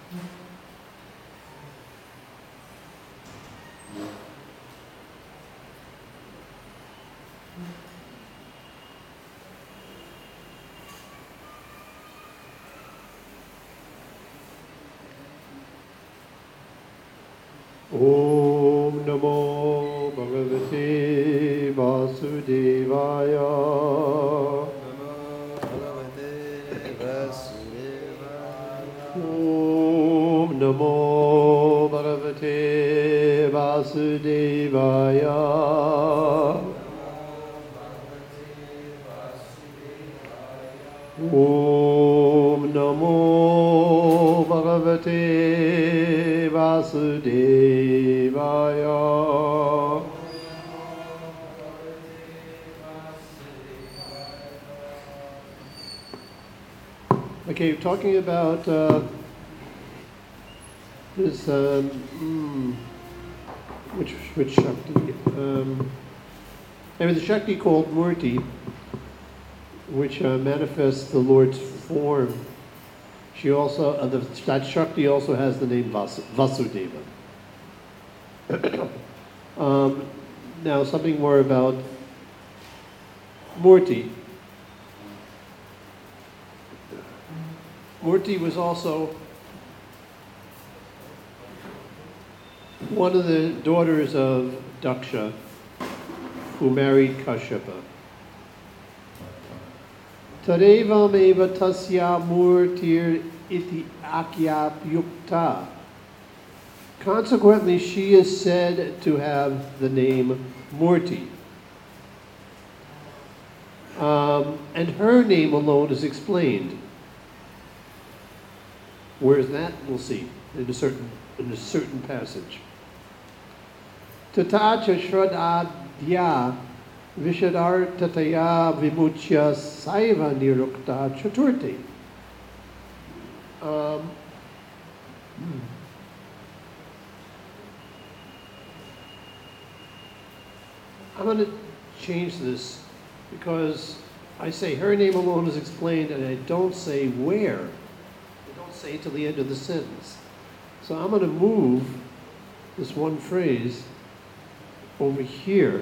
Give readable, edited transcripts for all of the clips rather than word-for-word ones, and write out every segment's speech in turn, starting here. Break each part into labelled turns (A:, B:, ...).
A: Om Namo Bhagavate Vasudevaya. Om Namo Bhagavate Vasudevaya. Om Namo Bhagavate Vasudevaya. Okay, talking about this, which Shakti? There was a Shakti called Murti, which manifests the Lord's form. She also, that Shakti also has the name Vasudeva. Now, something more about Murti. Murti was also one of the daughters of Daksha, who married Kashyapa. Tadevam eva tasya murtir iti akyapyukta. Consequently, she is said to have the name Murti. And her name alone is explained. Where is that? We'll see in a certain passage. Tatacha shradadya Vishadartataya vimuchya saiva nirukta chaturti. I'm going to change this because I say her name alone is explained and I don't say where. I don't say till the end of the sentence. So I'm going to move this one phrase over here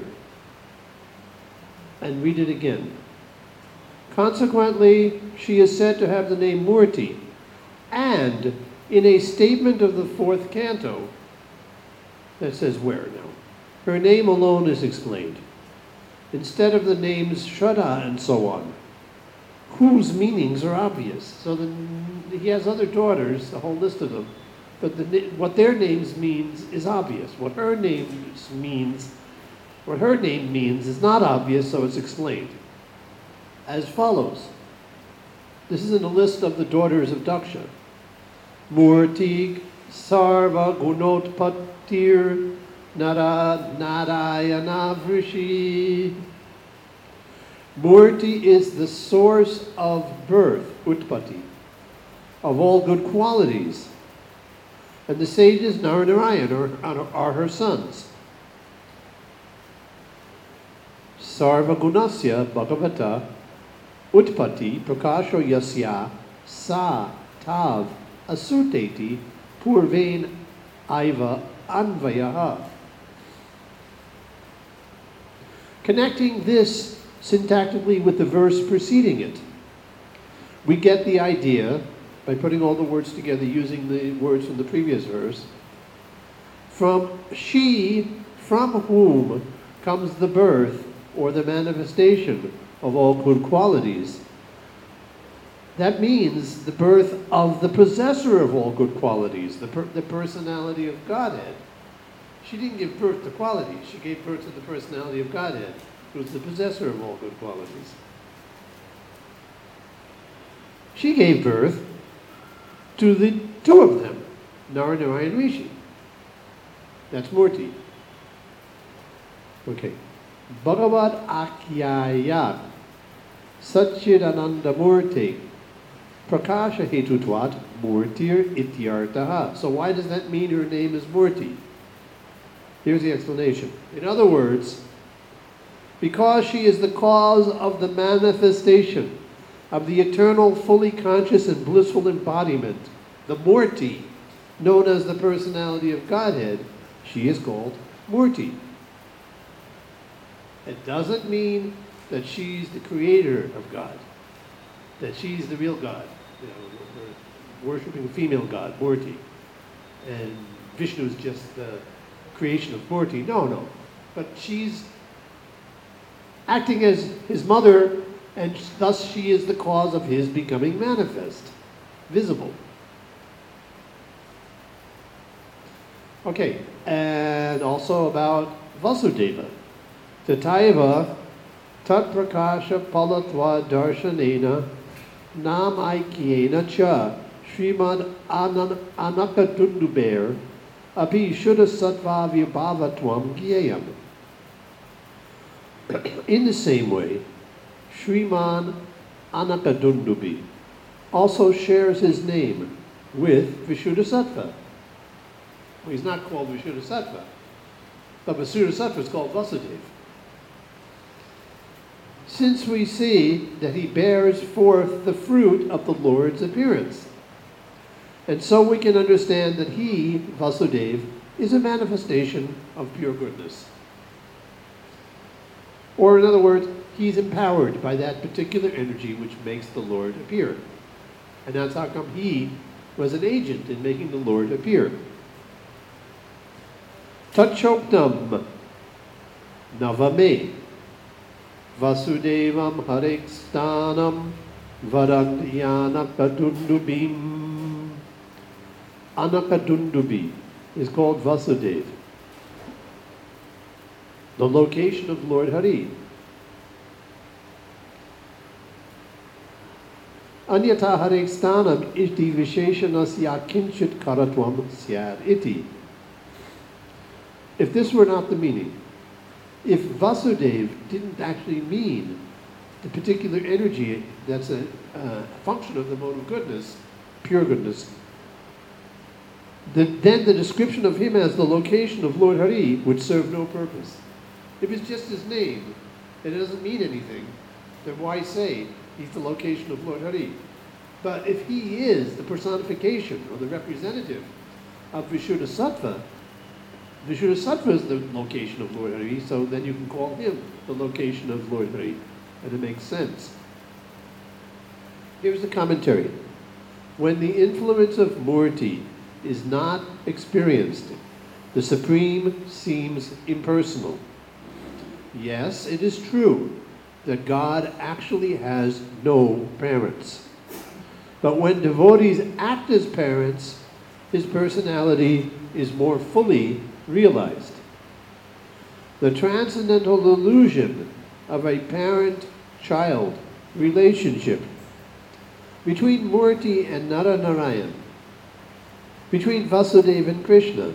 A: and read it again. Consequently, she is said to have the name Murti, and in a statement of the 4th canto, that says where now, her name alone is explained, instead of the names Shraddha and so on, whose meanings are obvious. So he has other daughters, a whole list of them, but what their names means is obvious. What her name means is not obvious, so it's explained. As follows. This is in a list of the daughters of Daksha. Murti sarva gunotpatir narayana vrishi. Murti is the source of birth, utpati, of all good qualities. And the sages Narayan are her sons. Sarva gunasya bhagavata utpati prakasho yasya sa tav asuteti purvain aiva anvayaha. Connecting this syntactically with the verse preceding it, we get the idea, by putting all the words together using the words from the previous verse, from whom comes the birth or the manifestation of all good qualities. That means the birth of the possessor of all good qualities, the personality of Godhead. She didn't give birth to qualities, she gave birth to the personality of Godhead, who is the possessor of all good qualities. She gave birth to the two of them, Nara, Narayan, Rishi. That's Murti. Okay. Bhagavad Akyayat Satchidananda Murti Prakasha Hetutvat Murtir Ityartaha. So why does that mean her name is Murti? Here's the explanation. In other words, because she is the cause of the manifestation of the eternal, fully conscious and blissful embodiment, the Murti known as the personality of Godhead, she is called Murti. It doesn't mean that she's the creator of God, that she's the real God. You know, we're worshiping a female God, Murti, and Vishnu is just the creation of Murti. No. But she's acting as his mother, and thus she is the cause of his becoming manifest, visible. Okay, and also about Vasudeva. Tataiva tat prakasha palatva darshanena nam aikyena cha Srimad Anakatunduber api shuddha sattva vibhavatvam gyayam. In the same way, Sriman Anakadundubi also shares his name with Vishuddhasattva. Well, he's not called Vishuddhasattva, but Vishuddhasattva is called Vasudeva. Since we see that he bears forth the fruit of the Lord's appearance. And so we can understand that he, Vasudeva, is a manifestation of pure goodness. Or in other words, he's empowered by that particular energy which makes the Lord appear. And that's how come he was an agent in making the Lord appear. Tachoktam Navame Vasudevam Harekstanam Varanyanakadundubim. Anakadundubi is called Vasudeva, the location of Lord Hari. Anyata Harekstanam iti visheshanasya kinchit karatvam syad iti. If this were not the meaning, if Vasudeva didn't actually mean the particular energy that's a function of the mode of goodness, pure goodness, then the description of him as the location of Lord Hari would serve no purpose. If it's just his name and it doesn't mean anything, then why say he's the location of Lord Hari? But if he is the personification or the representative of Vishuddhasattva, Vishuddhasattva is the location of Lord Hari, so then you can call him the location of Lord Hari, and it makes sense. Here's the commentary. When the influence of Murti is not experienced, the Supreme seems impersonal. Yes, it is true that God actually has no parents. But when devotees act as parents, his personality is more fully realized. The transcendental illusion of a parent-child relationship between Murti and Naranarayan, between Vasudeva and Krishna,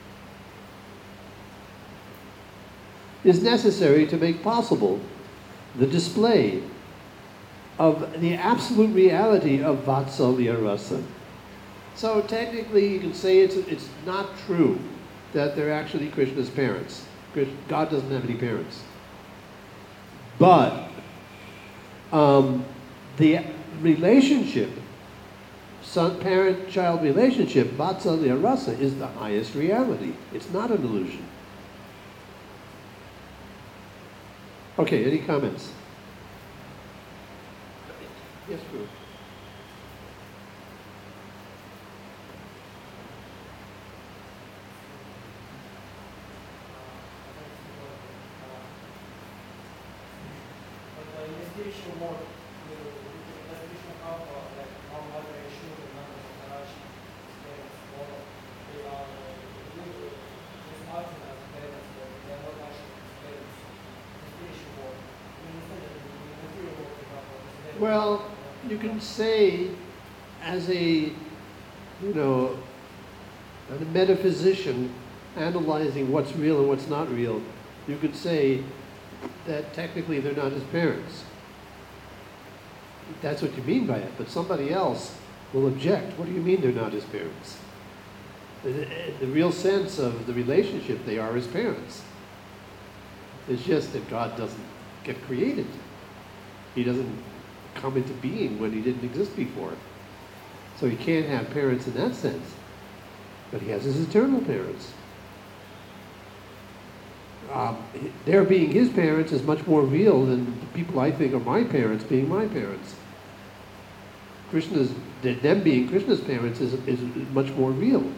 A: is necessary to make possible the display of the absolute reality of Vatsalya Rasa. So technically you can say it's not true that they're actually Krishna's parents. God doesn't have any parents. But the relationship, parent-child relationship, Vatsalya Rasa, is the highest reality. It's not an illusion. Okay, any comments? Yes, Guru. Well, you can say, as a metaphysician analyzing what's real and what's not real, you could say that technically they're not his parents. That's what you mean by it, but somebody else will object. What do you mean they're not his parents? The real sense of the relationship, they are his parents. It's just that God doesn't get created. He doesn't come into being when he didn't exist before. So he can't have parents in that sense. but he has his eternal parents. Their being his parents is much more real than the people I think are my parents being my parents. Them being Krishna's parents is much more real.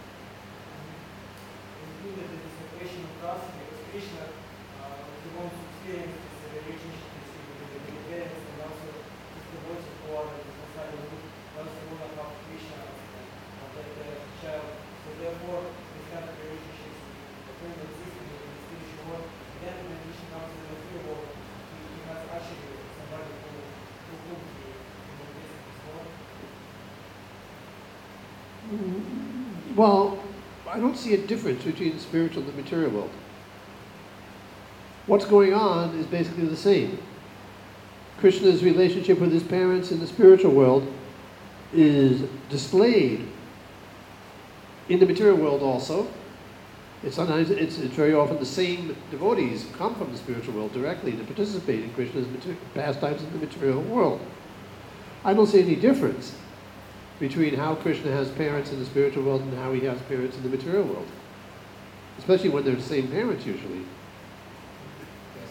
A: Well, I don't see a difference between the spiritual and the material world. What's going on is basically the same. Krishna's relationship with his parents in the spiritual world is displayed in the material world also. It's very often the same devotees who come from the spiritual world directly to participate in Krishna's pastimes in the material world. I don't see any difference between how Krishna has parents in the spiritual world and how he has parents in the material world. Especially when they're the same parents usually.
B: Yes.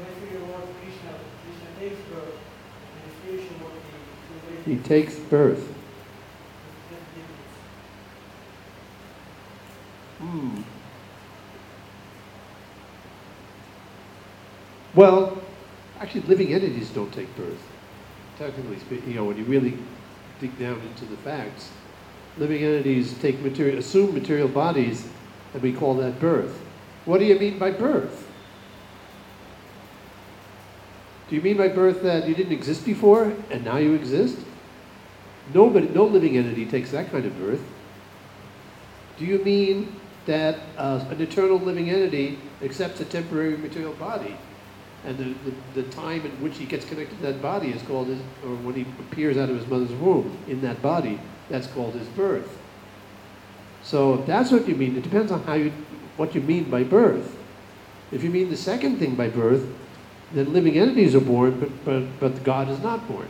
B: Krishna takes birth, in the spiritual world
A: he takes birth. Well, actually living entities don't take birth. Technically speaking, when you really dig down into the facts, living entities assume material bodies, and we call that birth. What do you mean by birth? Do you mean by birth that you didn't exist before and now you exist? No living entity takes that kind of birth. Do you mean that an eternal living entity accepts a temporary material body, and the time in which he gets connected to that body is called or when he appears out of his mother's womb in that body, that's called his birth. So if that's what you mean, it depends on what you mean by birth. If you mean the second thing by birth, then living entities are born, but God is not born.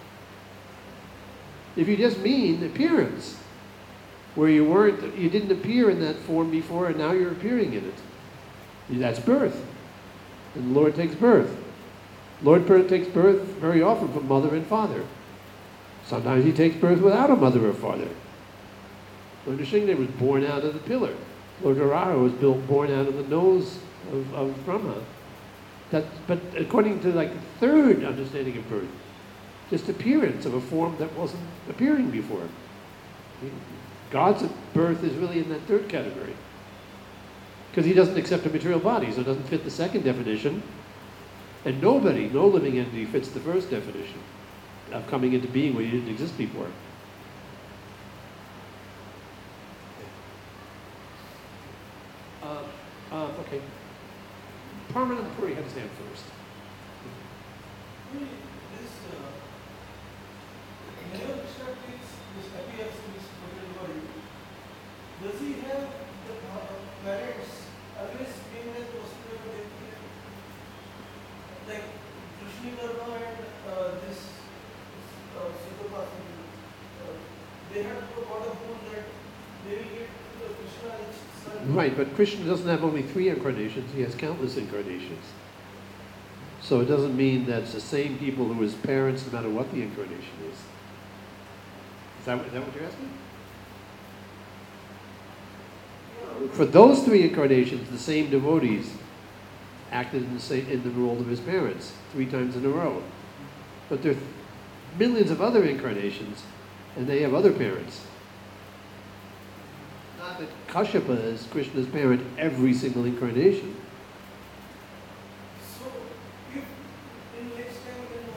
A: If you just mean appearance, where you didn't appear in that form before and now you're appearing in it, that's birth. And the Lord takes birth. Lord takes birth very often from mother and father. Sometimes he takes birth without a mother or father. Lord Nrsimha was born out of the pillar. Lord Varaha was born out of the nose of Brahma. But according to the third understanding of birth, just appearance of a form that wasn't appearing before. God's birth is really in that third category. Because he doesn't accept a material body, so it doesn't fit the second definition. And no living entity fits the first definition of coming into being where you didn't exist before. Okay. Parmanand Puri had his hand first.
B: Whenever Krishna takes this appears in this material body, does he have the parents always being at the hospital of death? Like Krishna Karma and this Sukapasa, they have to go out of home that they will get the Krishna's son.
A: Right, but Krishna doesn't have only 3 incarnations, he has countless incarnations. So it doesn't mean that it's the same people who his parents no matter what the incarnation is. Is that what you're asking? For those 3 incarnations, the same devotees acted in the role of his parents 3 times in a row. But there are millions of other incarnations, and they have other parents. Not that Kashyapa is Krishna's parent every single incarnation.
B: So, if in next time when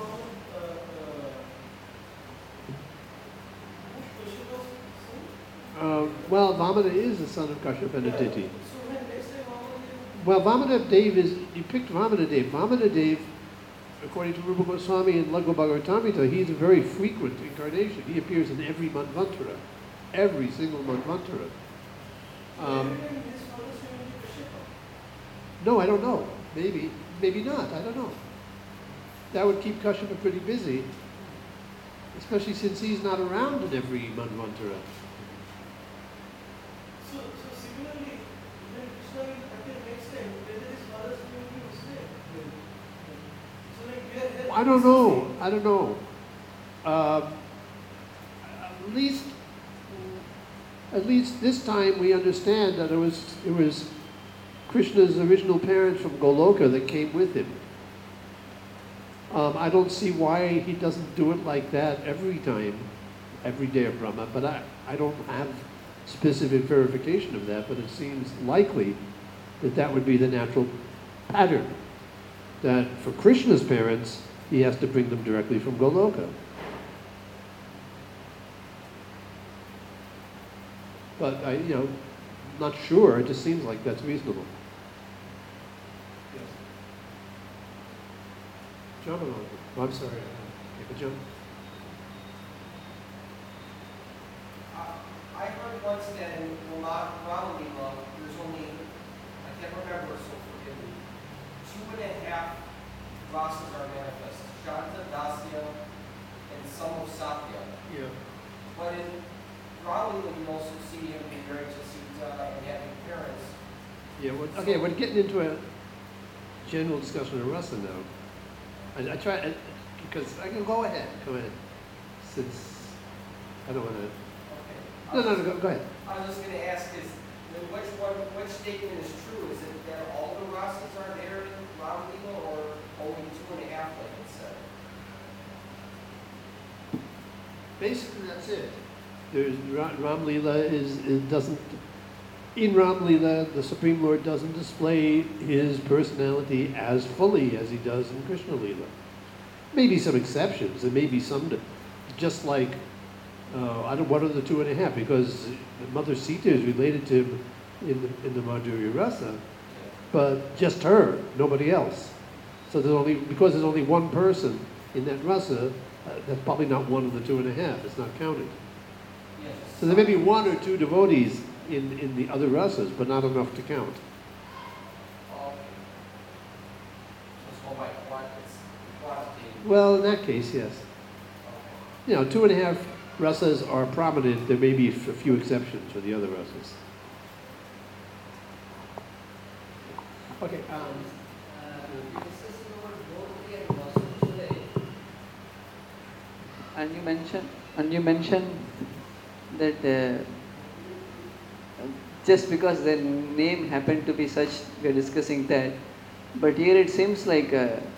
A: Well, Vamana is the son of Kashyapa and Aditi.
B: So when next time
A: Well, Vamanadev you picked Vamanadev. Vamanadev, according to Rupa Goswami and Laghu Bhagavatamrita, he's a very frequent incarnation. He appears in every Manvantara, every single Manvantara. No, I don't know. Maybe not. I don't know. That would keep Kashyapa pretty busy, especially since he's not around in every Manvantara.
B: So similarly, when Krishna will appear next time, whether his father's name will be Vasudeva. So like we are here.
A: I don't know. I don't know. At least, at least this time we understand that it was Krishna's original parents from Goloka that came with him. I don't see why he doesn't do it like that every time, every day of Brahma, but I don't have specific verification of that, but it seems likely that that would be the natural pattern. That for Krishna's parents, he has to bring them directly from Goloka. But not sure, it just seems like that's reasonable. Yes. John, oh, I'm sorry, John.
C: I heard once that in Ramalila, there's only, I can't remember, so forgive me, 2.5 rasas are manifest. Shanta, Dasya, and some of Satya.
A: Yeah.
C: But in Ramalila, you also see him being married to Sita and having parents.
A: Yeah, okay, we're getting into a general discussion of rasa now. I try, because I can go ahead, since I don't want to.
C: Okay.
A: No, go ahead.
C: I was just going to ask is, which statement is true? Is it that all the rasas are there in Ramalila or only 2.5 like it said?
A: Basically, that's it. There's Ram Leela it doesn't. In Ram Leela, the Supreme Lord doesn't display his personality as fully as he does in Krishna Leela. Maybe some exceptions. There may be some, just like what are the 2.5? Because Mother Sita is related to him in the Madhurya Rasa, but just her, nobody else. So because there's only one person in that rasa, that's probably not one of the 2.5. It's not counted.
C: Yes.
A: So there may be 1 or 2 devotees in the other rasas, but not enough to count.
C: Okay. So it's by quantitative.
A: Well, in that case, yes.
C: Okay.
A: 2.5 rasas are prominent. There may be a few exceptions for the other rasas. Okay.
D: And you mentioned that just because the name happened to be such, we are discussing that. But here it seems like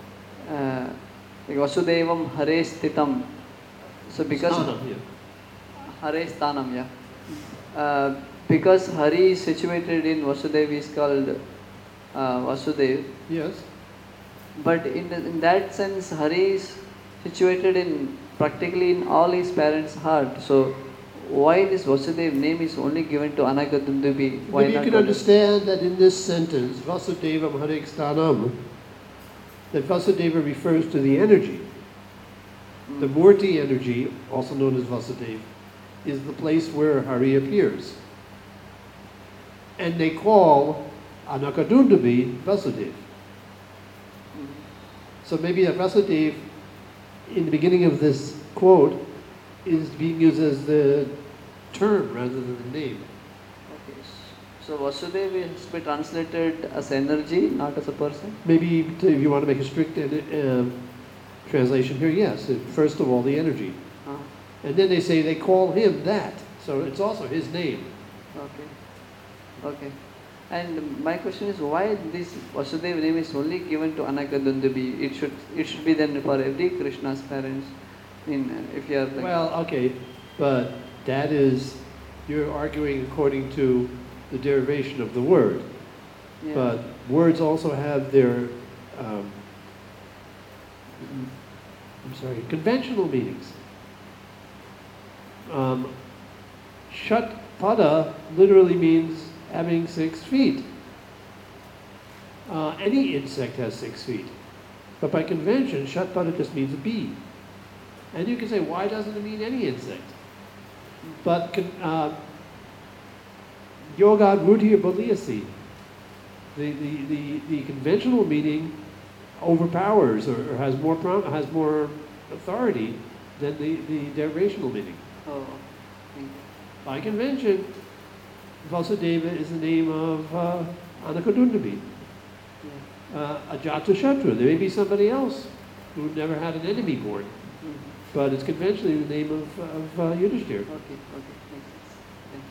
D: Vasudevam Hare Sthitam. So because
A: Sthanam, yeah.
D: Hare Sthanam, yeah. Because Hari is situated in Vasudev is called Vasudev.
A: Yes.
D: But in that sense, Hari is situated in practically in all his parents' heart. So why this Vasudev name is only given to Anagadundubi? Why
A: Maybe you
D: not
A: can understand that in this sentence, Vasudevam Hare Sthanam, that Vasudeva refers to the energy. The Murti energy, also known as Vasudev, is the place where Hari appears. And they call Anakadundabi Vasudev. So maybe that Vasudev, in the beginning of this quote, is being used as the term rather than the name.
D: Okay. So Vasudev is to be translated as energy, not as a person?
A: Maybe if you want to make a strict translation here, yes. First of all, the energy. And then they call him that. So it's also his name.
D: Okay. And my question is, why this Vasudev name is only given to Anakadundabi? It should be then for every Krishna's parents. If you are like,
A: Well, okay, but that is, you're arguing according to the derivation of the word.
D: yeah.
A: But words also have their, conventional meanings. Shatpada literally means having 6 feet. Any insect has 6 feet. But by convention, Shatpada just means a bee. And you can say, why doesn't it mean any insect? But Yoga Rudhya Baliyasi, the conventional meaning overpowers or has more authority than the derivational meaning.
D: Oh, thank you.
A: By convention, Vasudeva is the name of Anakadundabi. Ajatashatru, there may be somebody else who never had an enemy born, but it's conventionally the name of Yudhishthira.
D: Okay, okay, makes sense. Thank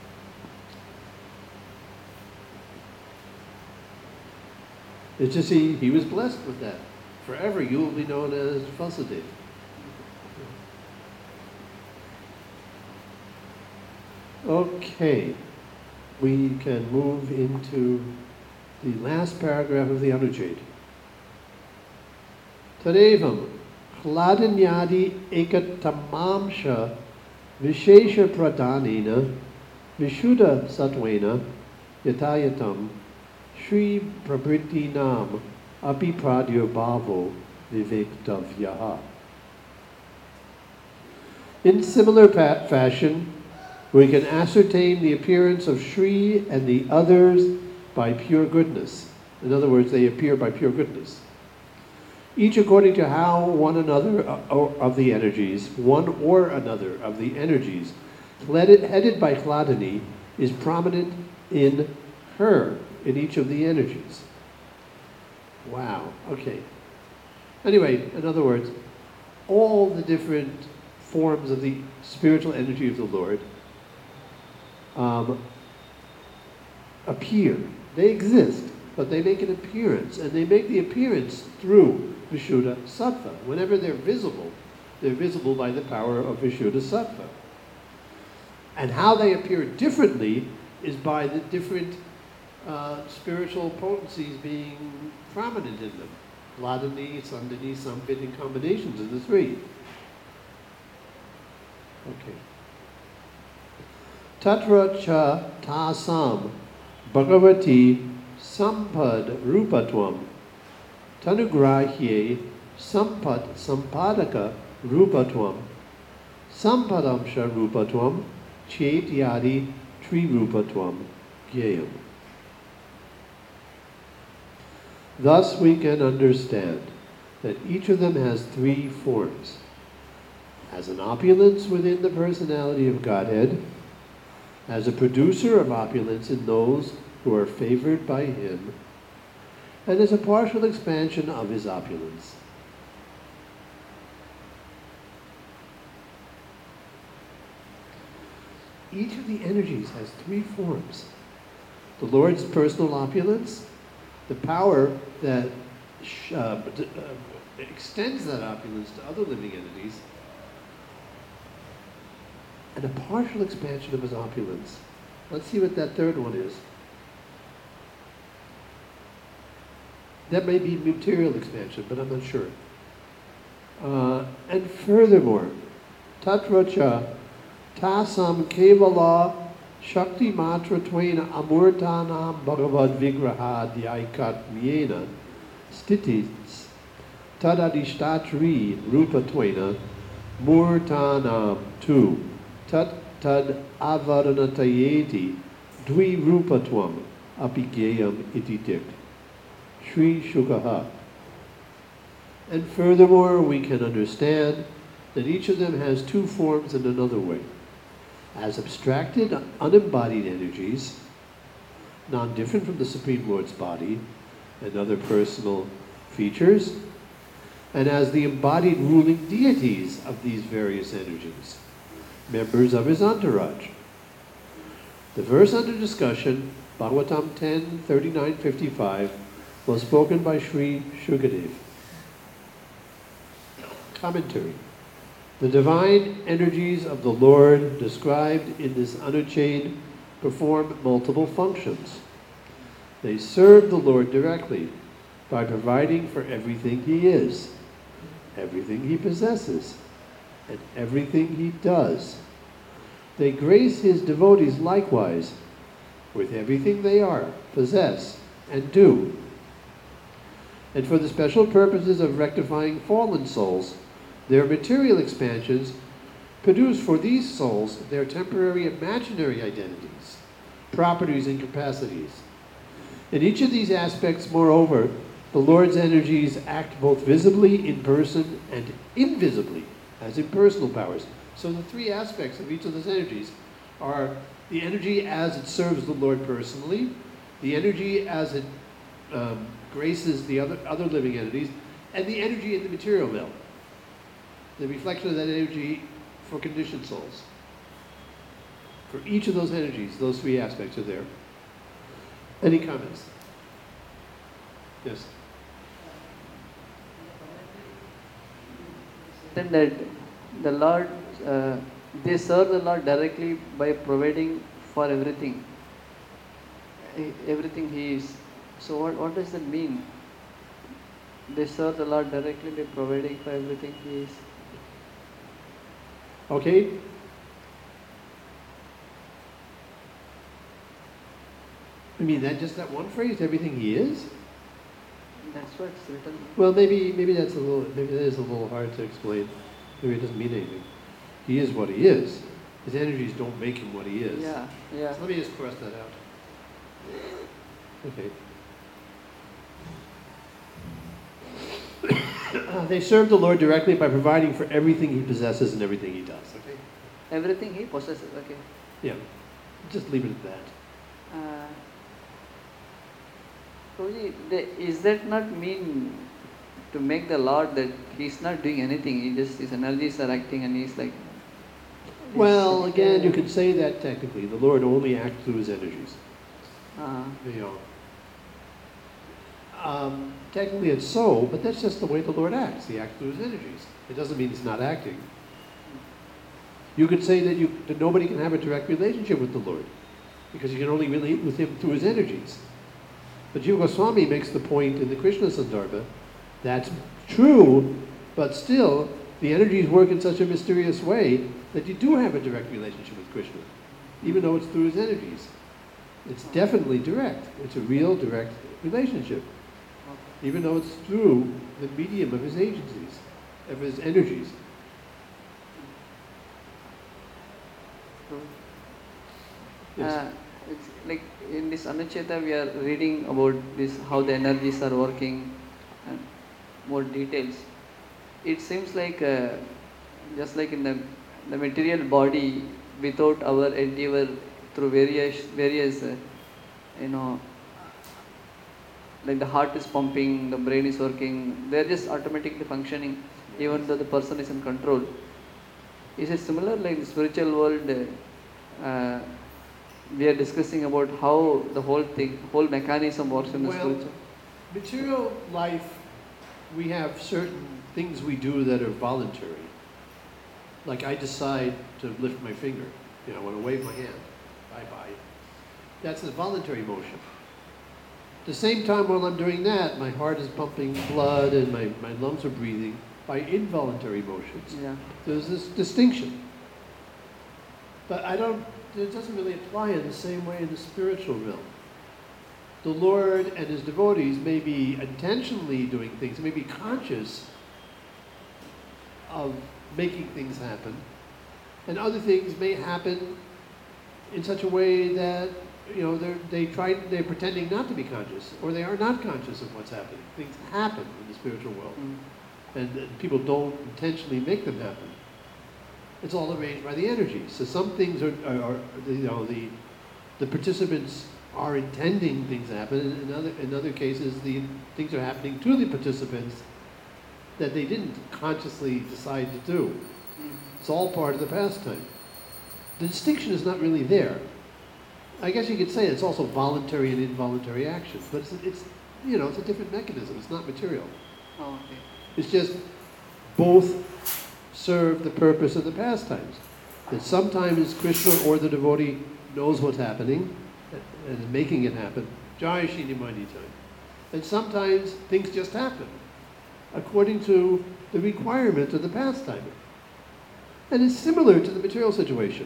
D: you.
A: It's just he was blessed with that. Forever you will be known as Vasudeva. Okay, we can move into the last paragraph of the Anucheta. Tadevam Kladanyadi ekatamamsha vishesha pradhanena vishuddha sattvena yatayatam Shri Prabhritinam api pradyo bhavo vivektavyaha. In similar fashion, we can ascertain the appearance of Shri and the others by pure goodness. In other words, they appear by pure goodness. Each according to how one another of the energies, one or another of the energies, headed by Hladani, is prominent in her, in each of the energies. Wow, okay. Anyway, in other words, all the different forms of the spiritual energy of the Lord appear. They exist, but they make an appearance, and they make the appearance through Vishuddha Sattva. Whenever they're visible by the power of Vishuddha Sattva. And how they appear differently is by the different spiritual potencies being prominent in them. Hladani, Sandani, Samvit, in combinations of the three. Okay. Tatra cha tasam bhagavati sampad rupatvam tanugrahye sampad sampadaka rupatvam sampadamsha rupatvam chet yadi tri rupatvam gyayam. Thus we can understand that each of them has three forms. As an opulence within the personality of Godhead, as a producer of opulence in those who are favored by him, and as a partial expansion of his opulence. Each of the energies has three forms. The Lord's personal opulence, the power that extends that opulence to other living entities, and a partial expansion of his opulence. Let's see what that third one is. That may be material expansion, but I'm not sure. And furthermore, tatracha tasam kevala shakti matra tvena amurtanam bhagavad vigraha dhyaikat stitis tadadishtatri rupa tvena murtanam tu tat tad avaranatayeti dvi rupatvam apigayam iti dikt. Sri Shukaha. And furthermore, we can understand that each of them has two forms in another way. As abstracted, unembodied energies, non-different from the Supreme Lord's body and other personal features, and as the embodied ruling deities of these various energies, members of his entourage. The verse under discussion, Bhagavatam 10:39-55, was spoken by Sri Shukadev. Commentary. The divine energies of the Lord described in this Anucheta perform multiple functions. They serve the Lord directly by providing for everything he is, everything he possesses, and everything he does. They grace his devotees likewise with everything they are, possess, and do. And for the special purposes of rectifying fallen souls, their material expansions produce for these souls their temporary imaginary identities, properties, and capacities. In each of these aspects, moreover, the Lord's energies act both visibly in person and invisibly as impersonal powers. So the three aspects of each of those energies are the energy as it serves the Lord personally, the energy as it graces the other living entities, and the energy in the material realm. The reflection of that energy for conditioned souls. For each of those energies, those three aspects are there. Any comments? Yes.
D: Then that the Lord, they serve the Lord directly by providing for everything. Everything He is. So what does that mean? They serve the Lord directly by providing for everything He is.
A: Okay. I mean, that one phrase, everything He is?
D: That's what's written.
A: Well, maybe that is a little hard to explain. Maybe it doesn't mean anything. He is what He is. His energies don't make Him what He is.
D: Yeah, yeah.
A: So let me just cross that out. Okay. They serve the Lord directly by providing for everything He possesses and everything He does. Okay.
D: Everything He possesses. Okay.
A: Yeah. Just leave it at that.
D: Prabhuji, is that not mean to make the Lord that He's not doing anything? He just, His energies are acting and He's like.
A: Well, again, you could say that technically. The Lord only acts through His energies. You know. Technically it's so, but that's just the way the Lord acts. He acts through His energies. It doesn't mean He's not acting. You could say that nobody can have a direct relationship with the Lord because you can only relate with Him through His energies. But Jiva Goswami makes the point in the Krishna Sandarbha, that's true, but still the energies work in such a mysterious way that you do have a direct relationship with Krishna, even though it's through His energies. It's definitely direct. It's a real direct relationship, even though it's through the medium of His agencies, of His energies. Yes.
D: It's like in this Anucheta we are reading about this, how the energies are working and more details. It seems like just like in the material body, without our endeavor through various like the heart is pumping, the brain is working, they are just automatically functioning even though the person is in control. Is it similar like the spiritual world? We are discussing about how the whole mechanism works in the spiritual.
A: Material life, we have certain things we do that are voluntary. Like I decide to lift my finger. I want to wave my hand. Bye-bye. That's a voluntary motion. At the same time while I'm doing that, my heart is pumping blood and my lungs are breathing by involuntary motions.
D: Yeah.
A: There's this distinction. But it doesn't really apply in the same way in the spiritual realm. The Lord and His devotees may be intentionally doing things, may be conscious of making things happen, and other things may happen in such a way that they're pretending not to be conscious, or they are not conscious of what's happening. Things happen in the spiritual world, and people don't intentionally make them happen. It's all arranged by the energies. So some things are the participants are intending things to happen. In other cases, the things are happening to the participants that they didn't consciously decide to do. It's all part of the pastime. The distinction is not really there. I guess you could say it's also voluntary and involuntary actions, but it's a different mechanism. It's not material.
D: Oh, okay.
A: It's just both serve the purpose of the pastimes. That sometimes Krishna or the devotee knows what's happening and is making it happen. Jai Shri Nimai. And sometimes things just happen according to the requirement of the pastime. And it's similar to the material situation.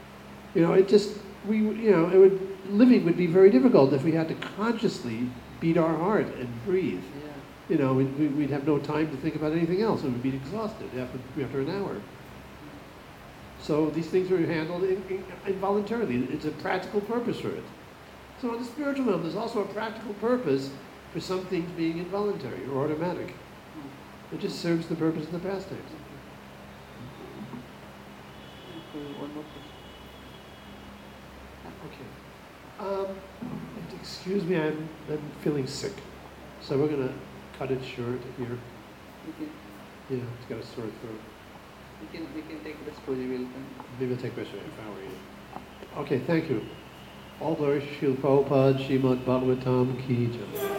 A: Living would be very difficult if we had to consciously beat our heart and breathe.
D: Yeah.
A: We'd have no time to think about anything else, and we'd be exhausted after an hour. So these things are handled involuntarily. It's a practical purpose for it. So in the spiritual realm, there's also a practical purpose for some things being involuntary or automatic. It just serves the purpose of the pastimes.
D: One more question.
A: Okay. Excuse me, I'm feeling sick. So we're gonna cut it short here.
D: We can,
A: Yeah, it's got a sore throat.
D: we can take this We'll
A: Maybe I'll take this if I were you. Okay, thank you. All glory to Srila Prabhupada, Srimad Bhagavatam Ki Jai.